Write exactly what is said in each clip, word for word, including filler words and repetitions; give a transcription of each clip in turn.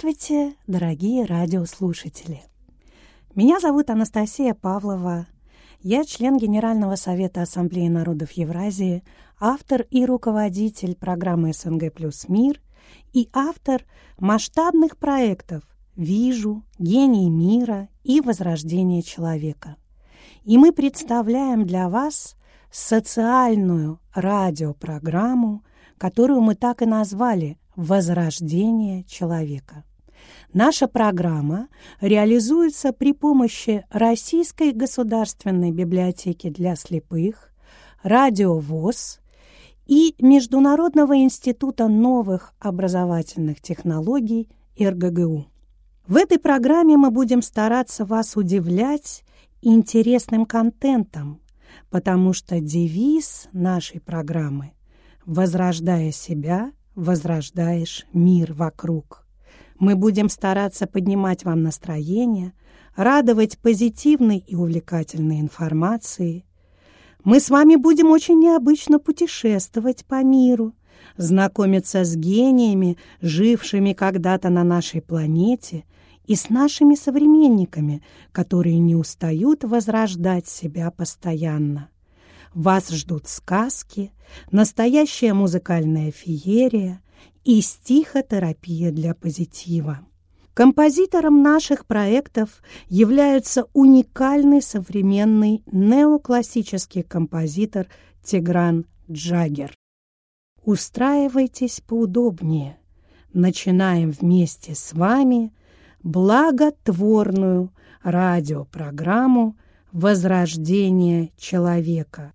Здравствуйте, дорогие радиослушатели! Меня зовут Анастасия Павлова. Я член Генерального совета Ассамблеи народов Евразии, автор и руководитель программы СНГ плюс мир и автор масштабных проектов «Вижу», «Гений мира» и «Возрождение человека». И мы представляем для вас социальную радиопрограмму, которую мы так и назвали «Возрождение человека». Наша программа реализуется при помощи Российской государственной библиотеки для слепых, Радио ВОС и Международного института новых образовательных технологий эр гэ гэ у. В этой программе мы будем стараться вас удивлять интересным контентом, потому что девиз нашей программы «Возрождая себя, возрождаешь мир вокруг». Мы будем стараться поднимать вам настроение, радовать позитивной и увлекательной информацией. Мы с вами будем очень необычно путешествовать по миру, знакомиться с гениями, жившими когда-то на нашей планете, и с нашими современниками, которые не устают возрождать себя постоянно. Вас ждут сказки, настоящая музыкальная феерия и стихотерапия для позитива. Композитором наших проектов является уникальный современный неоклассический композитор Тигран Джагер. Устраивайтесь поудобнее. Начинаем вместе с вами благотворную радиопрограмму «Возрождение человека».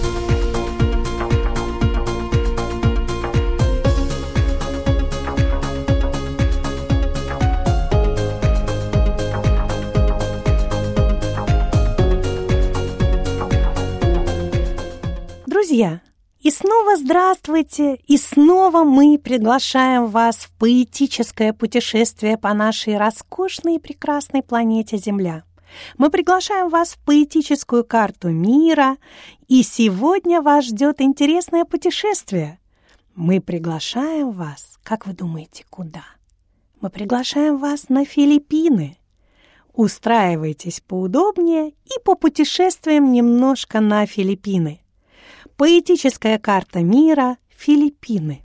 Друзья, и снова здравствуйте, и снова мы приглашаем вас в поэтическое путешествие по нашей роскошной и прекрасной планете Земля. Мы приглашаем вас в поэтическую карту мира, и сегодня вас ждет интересное путешествие. Мы приглашаем вас, как вы думаете, куда? Мы приглашаем вас на Филиппины. Устраивайтесь поудобнее и попутешествуем немножко на Филиппины. Поэтическая карта мира Филиппины.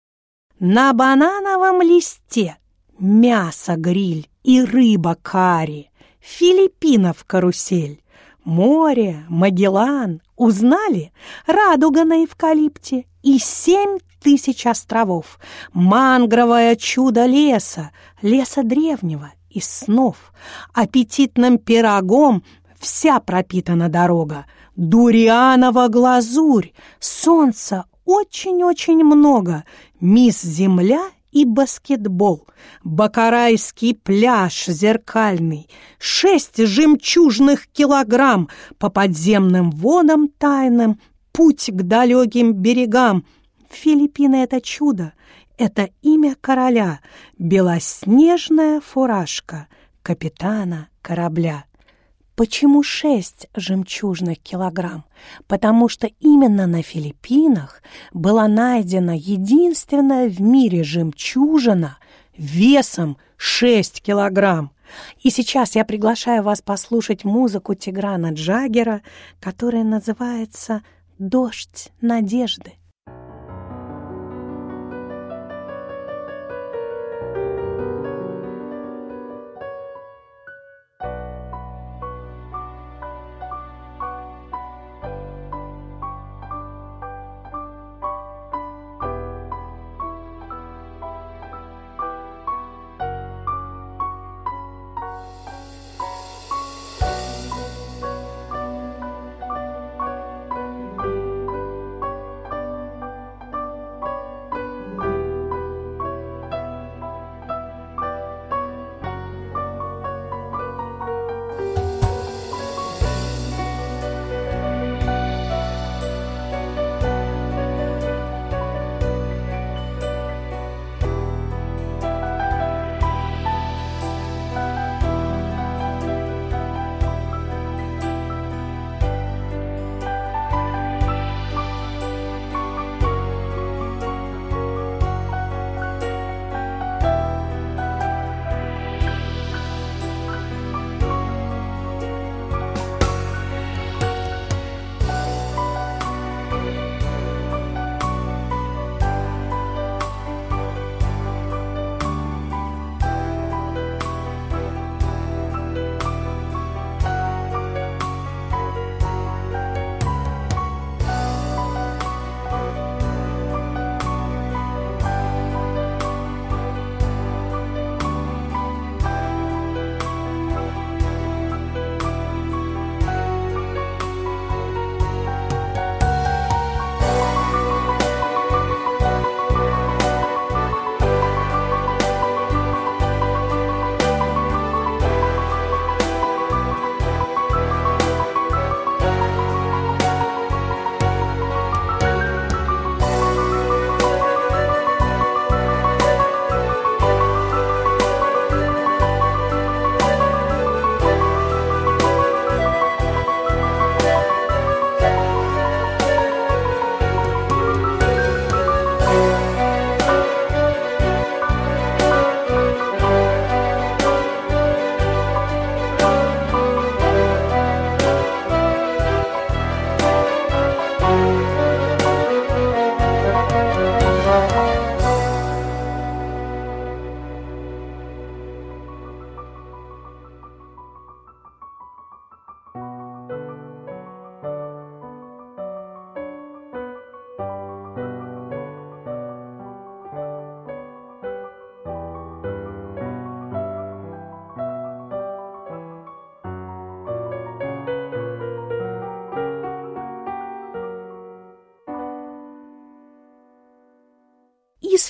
На банановом листе мясо-гриль и рыба-карри, Филиппинов карусель, море, Магеллан, узнали? Радуга на эвкалипте и семь тысяч островов, мангровое чудо леса, леса древнего, из снов, аппетитным пирогом вся пропитана дорога, дурианова глазурь, солнца очень-очень много, мисс Земля и баскетбол, бакарайский пляж зеркальный, шесть жемчужных килограмм по подземным водам тайным, путь к далеким берегам. Филиппины — это чудо, это имя короля, белоснежная фуражка капитана корабля. Почему шесть жемчужных килограмм? Потому что именно на Филиппинах была найдена единственная в мире жемчужина весом шесть килограмм. И сейчас я приглашаю вас послушать музыку Тиграна Джагера, которая называется «Дождь надежды».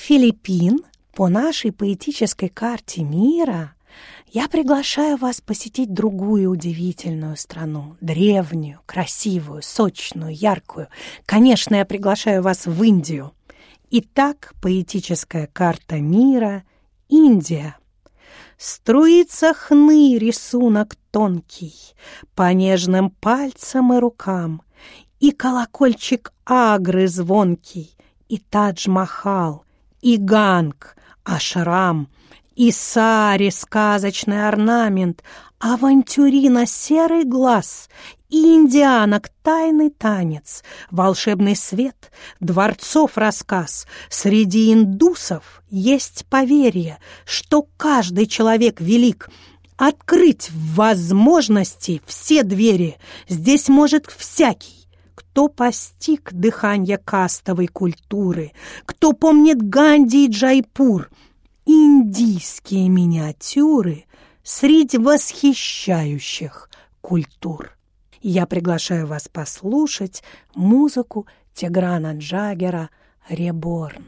Филиппин по нашей поэтической карте мира я приглашаю вас посетить другую удивительную страну, древнюю, красивую, сочную, яркую. Конечно, я приглашаю вас в Индию. Итак, поэтическая карта мира — Индия. Струится хны рисунок тонкий по нежным пальцам и рукам, и колокольчик Агры звонкий, и Тадж-Махал, и Ганг, Ашрам, и сари сказочный орнамент, авантюрина серый глаз, и индианок тайный танец, волшебный свет, дворцов рассказ. Среди индусов есть поверье, что каждый человек велик. Открыть в возможности все двери здесь может всякий, кто постиг дыхание кастовой культуры, кто помнит Ганди и Джайпур, индийские миниатюры среди восхищающих культур. Я приглашаю вас послушать музыку Тиграна Джаггера «Реборн».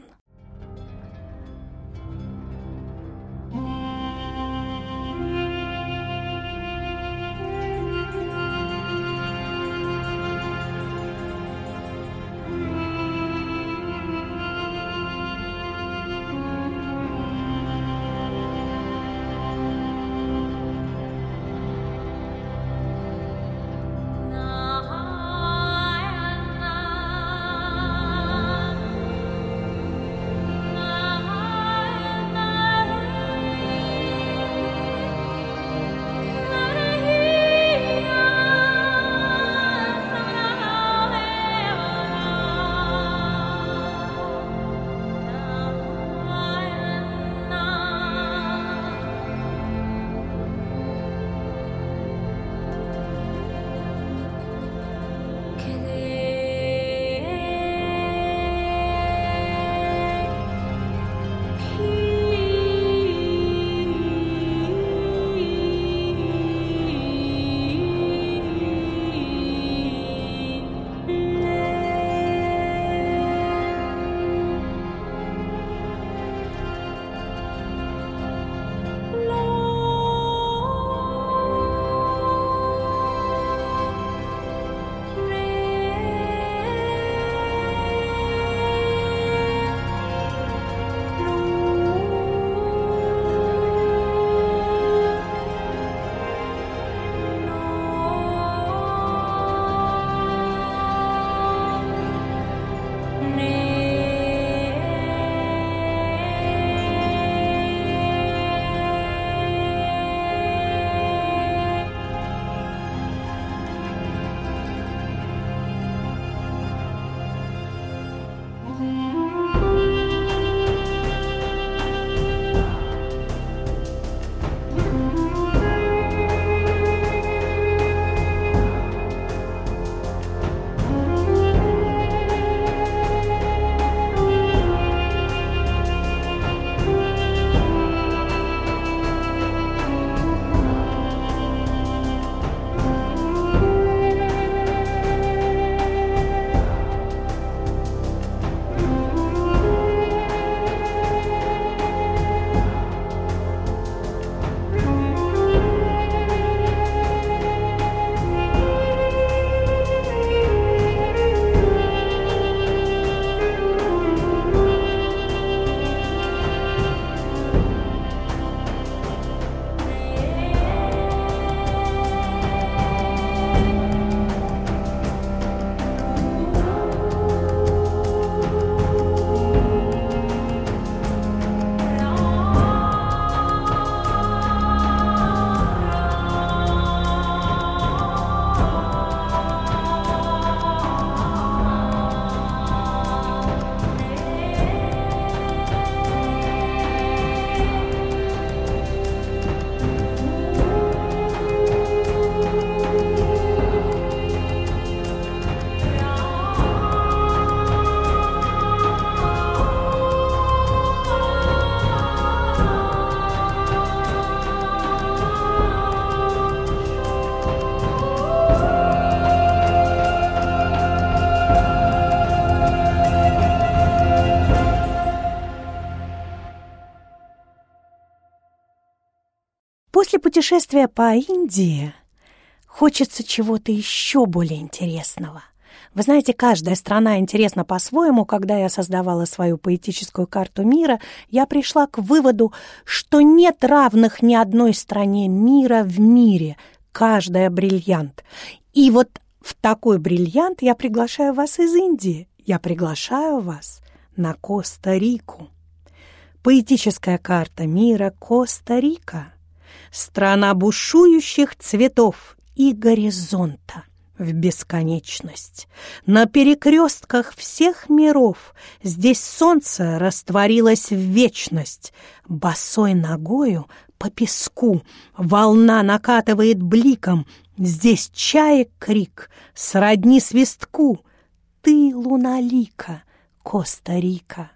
После путешествия по Индии хочется чего-то еще более интересного. Вы знаете, каждая страна интересна по-своему. Когда я создавала свою поэтическую карту мира, я пришла к выводу, что нет равных ни одной стране мира в мире. Каждая бриллиант. И вот в такой бриллиант я приглашаю вас из Индии. Я приглашаю вас на Коста-Рику. Поэтическая карта мира Коста-Рика. Страна бушующих цветов и горизонта в бесконечность. На перекрестках всех миров здесь солнце растворилось в вечность. Босой ногою по песку волна накатывает бликом. Здесь чаек крик сродни свистку. Ты луналика, Коста-Рика.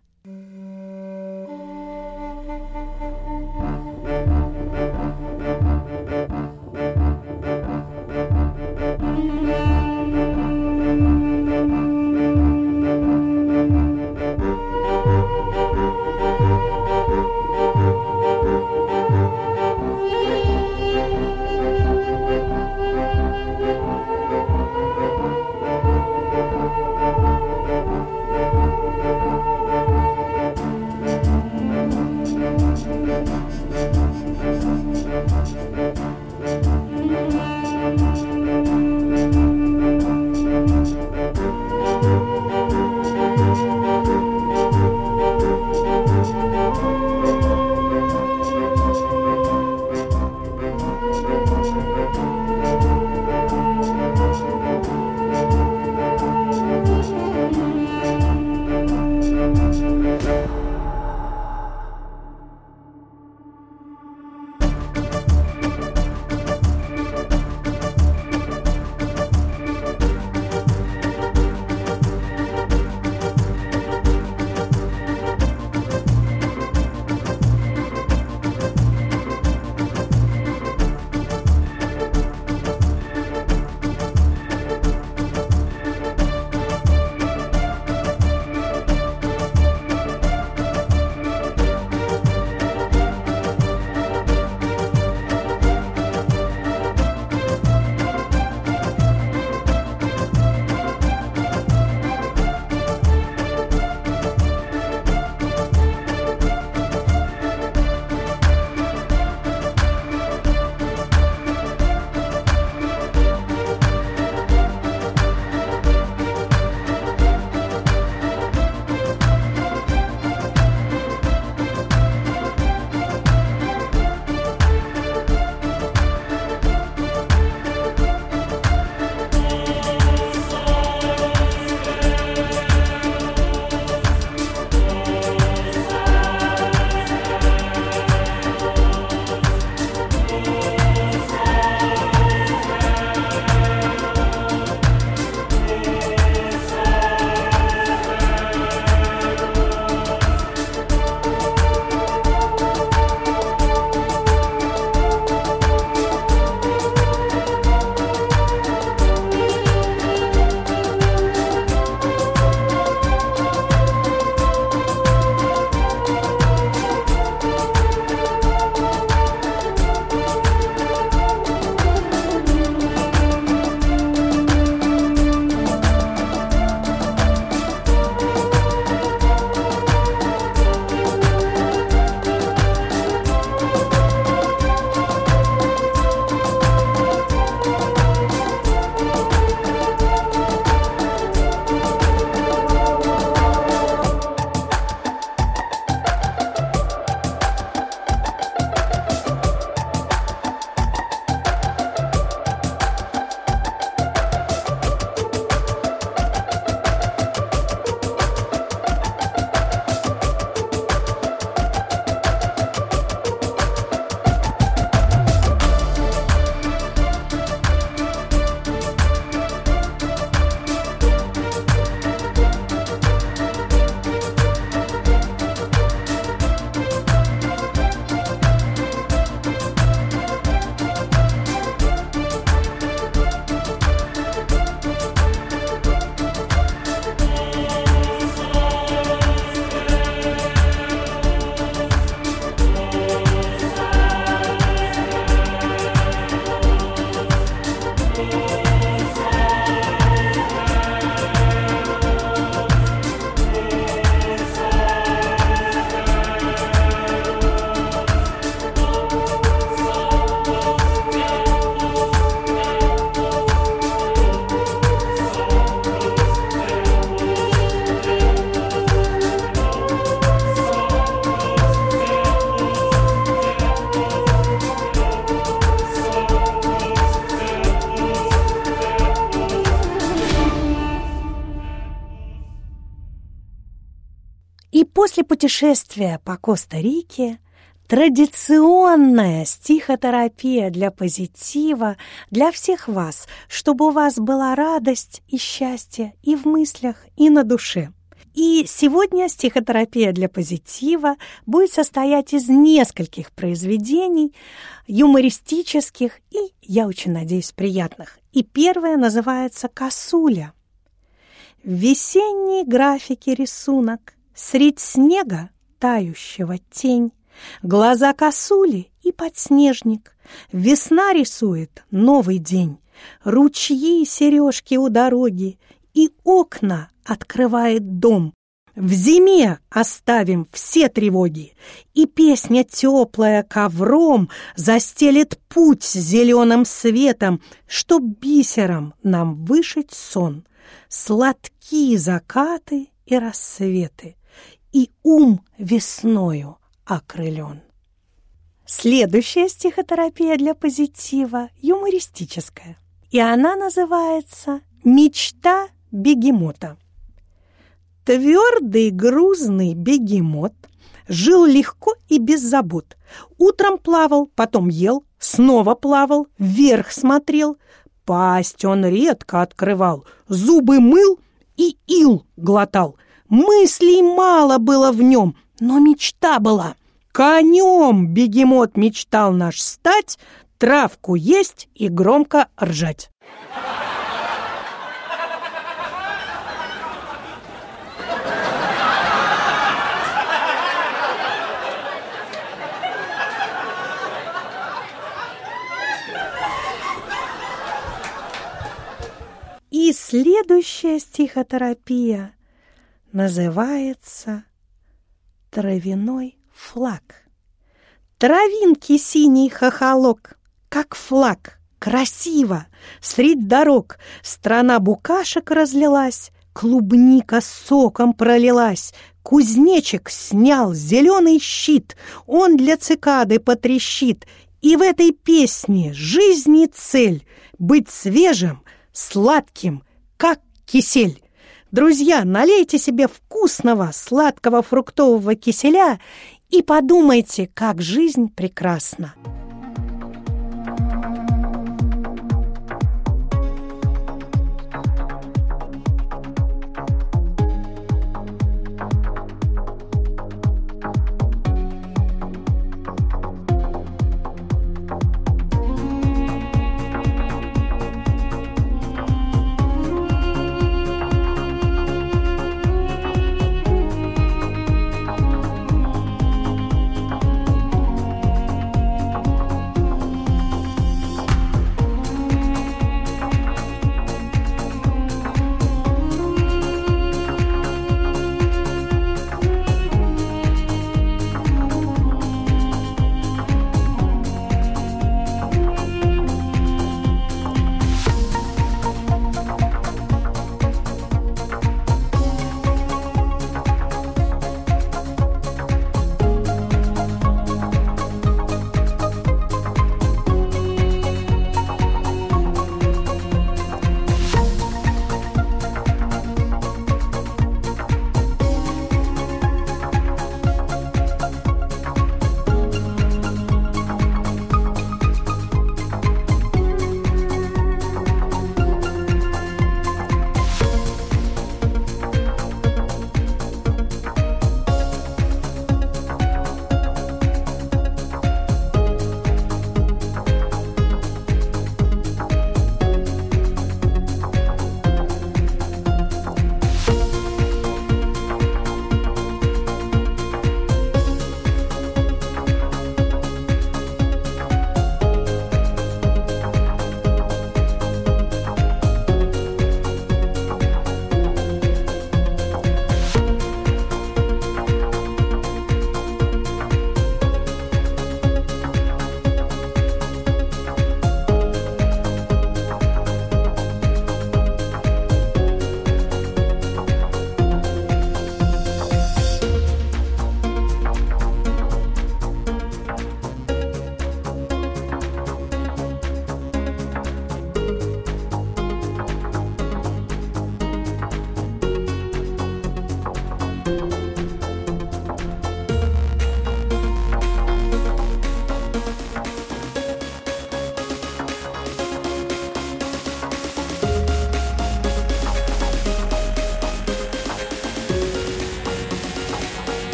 После путешествия по Коста-Рике традиционная стихотерапия для позитива для всех вас, чтобы у вас была радость и счастье и в мыслях, и на душе. И сегодня стихотерапия для позитива будет состоять из нескольких произведений, юмористических и, я очень надеюсь, приятных. И первое называется «Косуля». В весенней графике рисунок, средь снега тающего тень, глаза косули и подснежник. Весна рисует новый день, ручьи и сережки у дороги, и окна открывает дом. В зиме оставим все тревоги, и песня теплая ковром застелит путь зеленым светом, чтоб бисером нам вышить сон. Сладкие закаты и рассветы, и ум весною окрылен. Следующая стихотерапия для позитива юмористическая, и она называется «Мечта бегемота». Твердый грузный бегемот жил легко и без забот. Утром плавал, потом ел, снова плавал, вверх смотрел. Пасть он редко открывал, зубы мыл и ил глотал. Мыслей мало было в нем, но мечта была. Конем бегемот мечтал наш стать, травку есть и громко ржать. И следующая стихотерапия называется «Травяной флаг». Травинки синий хохолок, как флаг, красиво, средь дорог. Страна букашек разлилась, клубника соком пролилась. Кузнечик снял зеленый щит, он для цикады потрещит. И в этой песне жизни цель — быть свежим, сладким, как кисель. Друзья, налейте себе вкусного сладкого фруктового киселя и подумайте, как жизнь прекрасна.